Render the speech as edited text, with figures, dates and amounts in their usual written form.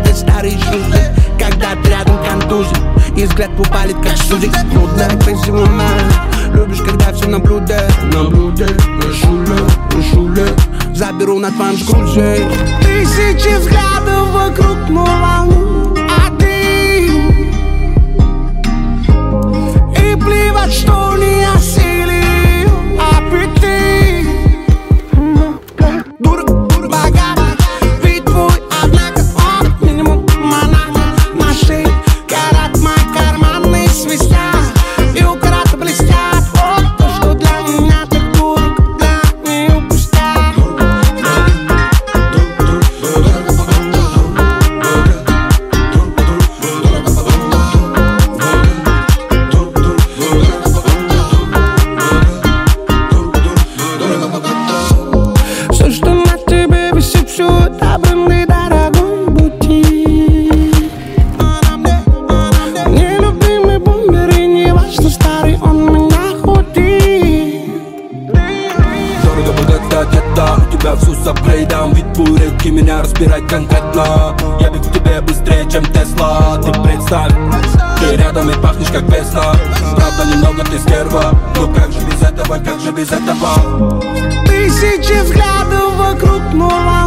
это старые шлюзы. Когда ты рядом контузит, и взгляд упалит, как судик. Модная, красивая, любишь, когда все наблюдает. Шуле, заберу на твоем скрузе. Тысячи взглядов вокруг, но волну один. И плевать, что не осилил аппетит. Дура, богат, ведь твой, однако он минимум монах. На шее карат, мои карманы свистят, и у карата блестят. Вот то, что для меня так дорого, для нее пустят. Все, что на тебе висит, все это бренды, дорогой бутик. Нелюбимый бумер, и не важно, старый он меня худит. Дорого богато где-то, у тебя все с апгрейдом. Вид твой редкий, меня разбирать конкретно. Я бегу к тебе быстрее, чем Тесла. Ты представь, ты рядом и пахнешь как весна. Правда, немного ты стерва, но как же без этого, как же без этого? Тысячи взглядов вокруг, но